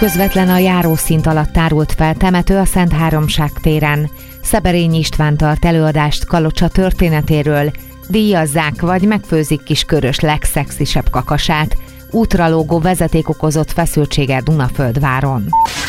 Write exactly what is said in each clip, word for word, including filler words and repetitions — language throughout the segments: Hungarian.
Közvetlen a járószint alatt tárult fel temető a Szent Háromság téren. Szeberényi István tart előadást Kalocsa történetéről. Díjazzák vagy megfőzik kis Körös legszexisebb kakasát. Útra lógó vezeték okozott feszültséget Dunaföldváron.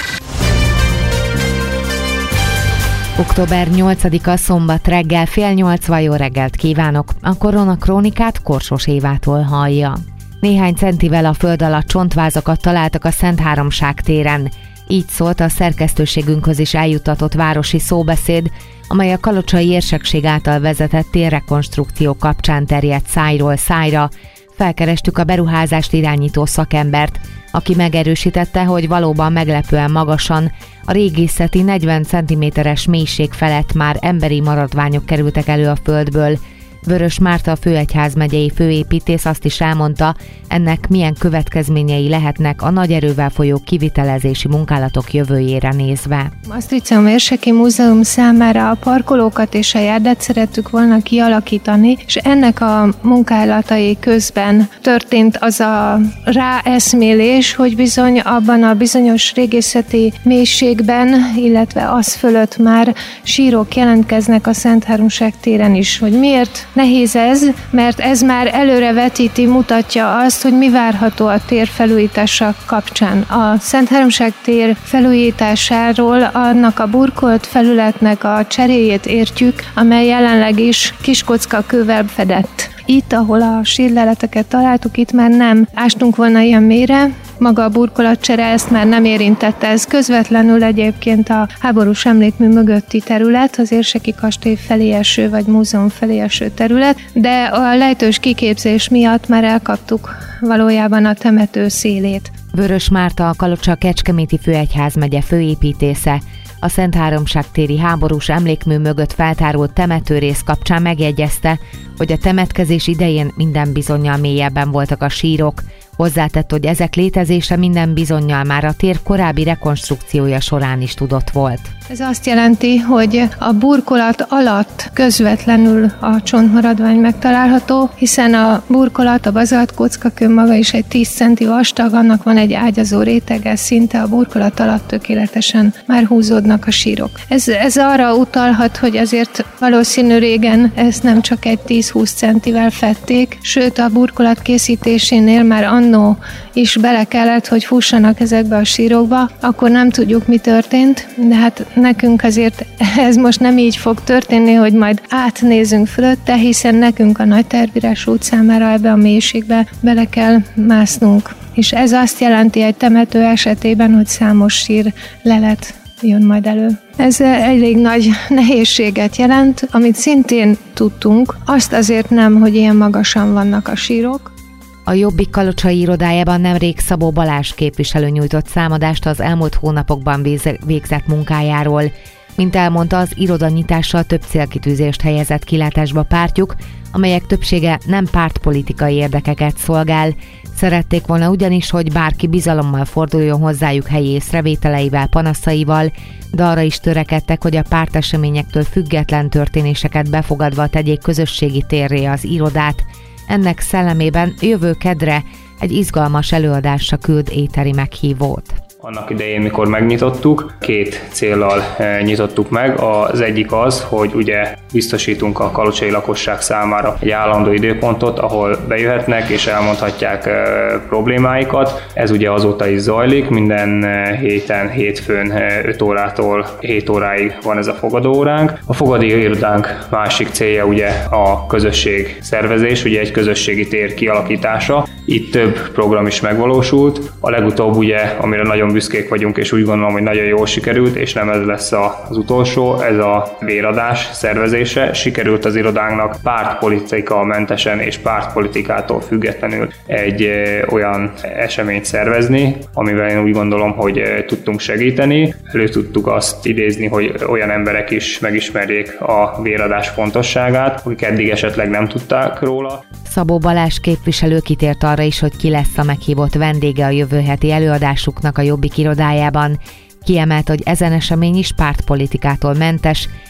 október nyolcadika szombat reggel fél nyolcvan, jó reggelt kívánok! A Korona Krónikát Korsos Évától hallja. Néhány centivel a föld alatt csontvázakat találtak a Szent Háromság téren. Így szólt a szerkesztőségünkhöz is eljuttatott városi szóbeszéd, amely a kalocsai érsekség által vezetett térrekonstrukció kapcsán terjedt szájról szájra. Felkerestük a beruházást irányító szakembert, aki megerősítette, hogy valóban meglepően magasan, a régészeti negyven centiméteres mélység felett már emberi maradványok kerültek elő a földből. Vörös Márta, a Főegyházmegyei főépítész azt is elmondta, ennek milyen következményei lehetnek a nagy erővel folyó kivitelezési munkálatok jövőjére nézve. Maastrichtium Érseki Múzeum számára a parkolókat és a járdát szerettük volna kialakítani, és ennek a munkálatai közben történt az a ráeszmélés, hogy bizony abban a bizonyos régészeti mélységben, illetve az fölött már sírok jelentkeznek a Szent Háromság téren is. Hogy miért nehéz ez, mert ez már előrevetíti, mutatja azt, hogy mi várható a tér felújítása kapcsán. A Szent Háromság tér felújításáról annak a burkolt felületnek a cseréjét értjük, amely jelenleg is kiskockakővel fedett. Itt, ahol a sírleleteket találtuk, itt már nem ástunk volna ilyen mélyre, maga a burkolatcsere ezt már nem érintette. Ez közvetlenül egyébként a háborús emlékmű mögötti terület, az érseki kastély felé eső vagy múzeum felé eső terület, de a lejtős kiképzés miatt már elkaptuk valójában a temető szélét. Vörös Márta, a Kalocsa Kecskeméti Főegyházmegye főépítésze, a Szent Háromság téri háborús emlékmű mögött feltárolt temetőrész kapcsán megjegyezte, hogy a temetkezés idején minden bizonnyal mélyebben voltak a sírok. Hozzátett, hogy ezek létezése minden bizonnyal már a tér korábbi rekonstrukciója során is tudott volt. Ez azt jelenti, hogy a burkolat alatt közvetlenül a csontmaradvány megtalálható, hiszen a burkolat, a bazalt kockakő maga is egy tíz centi vastag, annak van egy ágyazó rétege, szinte a burkolat alatt tökéletesen már húzódnak a sírok. Ez, ez arra utalhat, hogy azért valószínű régen ezt nem csak egy tíz-húsz centivel fedték, sőt a burkolat készítésénél már annó is bele kellett, hogy fussanak ezekbe a sírokba, akkor nem tudjuk, mi történt, de hát nekünk azért ez most nem így fog történni, hogy majd átnézünk fölötte, hiszen nekünk a Nagytervírás út számára ebbe a mélységbe bele kell másznunk. És ez azt jelenti egy temető esetében, hogy számos sír lelet jön majd elő. Ez elég nagy nehézséget jelent, amit szintén tudtunk, azt azért nem, hogy ilyen magasan vannak a sírok. A Jobbik kalocsai irodájában nemrég Szabó Balázs képviselő nyújtott számadást az elmúlt hónapokban végzett munkájáról. Mint elmondta, az iroda nyitással több célkitűzést helyezett kilátásba pártjuk, amelyek többsége nem pártpolitikai érdekeket szolgál. Szerették volna ugyanis, hogy bárki bizalommal forduljon hozzájuk helyi észrevételeivel, panaszaival, de arra is törekedtek, hogy a párteseményektől független történéseket befogadva tegyék közösségi térré az irodát. Ennek szellemében jövő kedre egy izgalmas előadásra küld éteri meghívót. Annak idején, mikor megnyitottuk, két céllal nyitottuk meg. Az egyik az, hogy ugye biztosítunk a kalocsai lakosság számára egy állandó időpontot, ahol bejöhetnek és elmondhatják problémáikat. Ez ugye azóta is zajlik, minden héten, hétfőn öt órától hét óráig van ez a fogadóóránk. A fogadó irodánk másik célja ugye a közösség szervezés, ugye egy közösségi tér kialakítása. Itt több program is megvalósult. A legutóbb ugye, amire nagyon büszkék vagyunk, és úgy gondolom, hogy nagyon jól sikerült, és nem ez lesz az utolsó, ez a véradás szervezése. Sikerült az irodánknak pártpolitika mentesen és pártpolitikától függetlenül egy olyan eseményt szervezni, amivel én úgy gondolom, hogy tudtunk segíteni. Elő tudtuk azt idézni, hogy olyan emberek is megismerjék a véradás fontosságát, akik eddig esetleg nem tudták róla. Szabó Balázs képviselő kitért arra is, hogy ki lesz a meghívott vendége a jövő heti előadásuknak a Jobbik irodájában. Kiemelt, hogy ezen esemény is pártpolitikától mentes,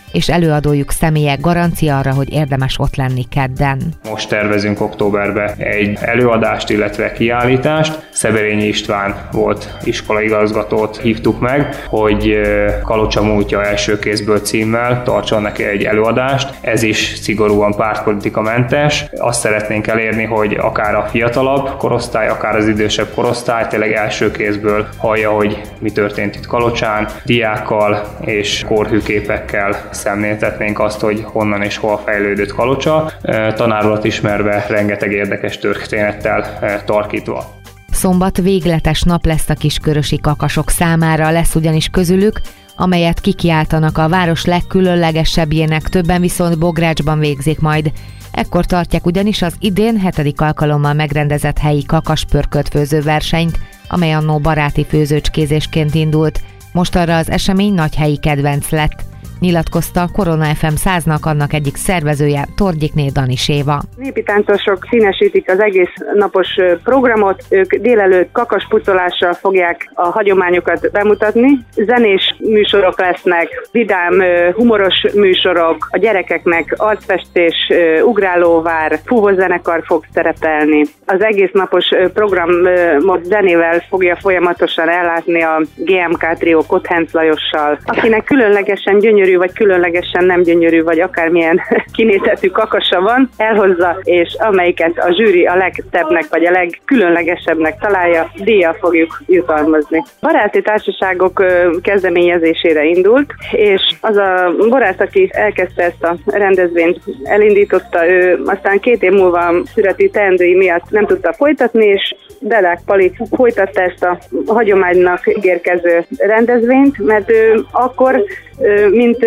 és előadójuk személye garancia arra, hogy érdemes ott lenni kedden. Most tervezünk októberben egy előadást, illetve kiállítást. Szeberényi István volt iskolaigazgatót hívtuk meg, hogy Kalocsa múltja első kézből címmel tartson neki egy előadást. Ez is szigorúan pártpolitikamentes. Azt szeretnénk elérni, hogy akár a fiatalabb korosztály, akár az idősebb korosztály tényleg első kézből hallja, hogy mi történt itt Kalocsán. Diákkal és korhűképekkel szemléltetnénk azt, hogy honnan és hol fejlődött Kalocsa, tanárulat ismerve, rengeteg érdekes történettel tarkítva. Szombat végletes nap lesz a kiskörösi kakasok számára, lesz ugyanis közülük, amelyet kikiáltanak a város legkülönlegesebbjének, többen viszont Bográcsban végzik majd. Ekkor tartják ugyanis az idén hetedik alkalommal megrendezett helyi kakaspörköltfőző versenyt, amely annó baráti főzőcskézésként indult. Most arra az esemény nagy helyi kedvenc lett. Nyilatkozta a Korona ef em száznak annak egyik szervezője, Torgyikné Daniséva. Népi táncosok színesítik az egész napos programot, ők délelőtt kakaspucolással fogják a hagyományokat bemutatni. Zenés műsorok lesznek, vidám, humoros műsorok, a gyerekeknek arcfestés, ugrálóvár, fúvózenekar fog szerepelni. Az egész napos programot zenével fogja folyamatosan ellátni a gé em ká trió Kothenc Lajossal, akinek különlegesen gyönyörű vagy különlegesen nem gyönyörű, vagy akármilyen kinézetű kakasa van, elhozza, és amelyiket a zsűri a legtebbnek, vagy a legkülönlegesebbnek találja, díjjal fogjuk jutalmazni. Baráti társaságok kezdeményezésére indult, és az a borász, aki elkezdte ezt a rendezvényt, elindította, ő aztán két év múlva születi teendői miatt nem tudta folytatni, és Delák Pali folytatta ezt a hagyománynak ígérkező rendezvényt, mert ő akkor, mint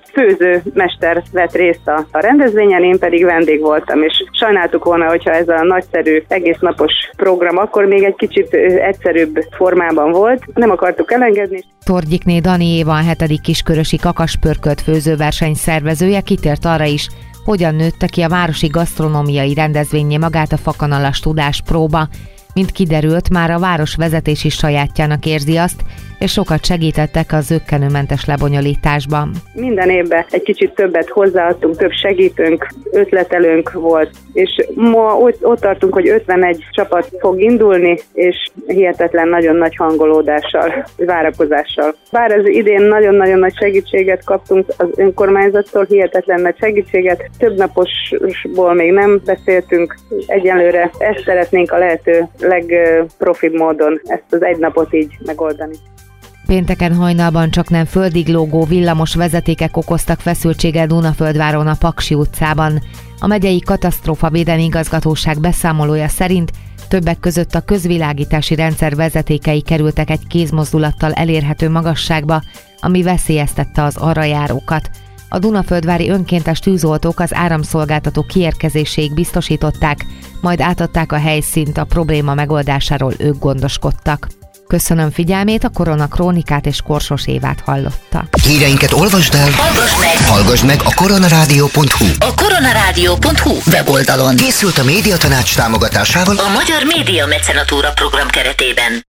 főzőmester vett részt a, a rendezvényen, én pedig vendég voltam, és sajnáltuk volna, hogyha ez a nagyszerű egésznapos program akkor még egy kicsit egyszerűbb formában volt, nem akartuk elengedni. Torgyikné Dani Éva, a hetedik kiskörösi kakaspörkölt főzőverseny szervezője kitért arra is, hogyan nőtte ki a városi gasztronómiai rendezvényé magát a fakanalas tudáspróba. Mint kiderült, már a város vezetés is sajátjának érzi azt, és sokat segítettek a zökkenőmentes lebonyolításban. Minden évben egy kicsit többet hozzáadtunk, több segítőnk, ötletelőnk volt, és ma ott, ott tartunk, hogy ötvenegy csapat fog indulni, és hihetetlen nagyon nagy hangolódással, várakozással. Bár az idén nagyon-nagyon nagy segítséget kaptunk az önkormányzattól, hihetetlen nagy segítséget, több naposból még nem beszéltünk, egyelőre ezt szeretnénk a lehető legprofibb módon ezt az egy napot így megoldani. Pénteken hajnalban csaknem földig lógó villamos vezetékek okoztak feszültséget Dunaföldváron a Paksi utcában. A megyei katasztrófavédelmi igazgatóság beszámolója szerint többek között a közvilágítási rendszer vezetékei kerültek egy kézmozdulattal elérhető magasságba, ami veszélyeztette az arra járókat. A Dunaföldvári önkéntes tűzoltók az áramszolgáltató kiérkezéséig biztosították, majd átadták a helyszínt, a probléma megoldásáról ők gondoskodtak. Köszönöm figyelmét, a Korona Krónikát és Korsos Évát hallotta. Híreinket olvasd el, hallgass meg, hallgass meg a koronarádió pont hu. A koronarádió pont hu weboldalon. Készült a Médiatanács támogatásával a Magyar Média Mecenatúra program keretében.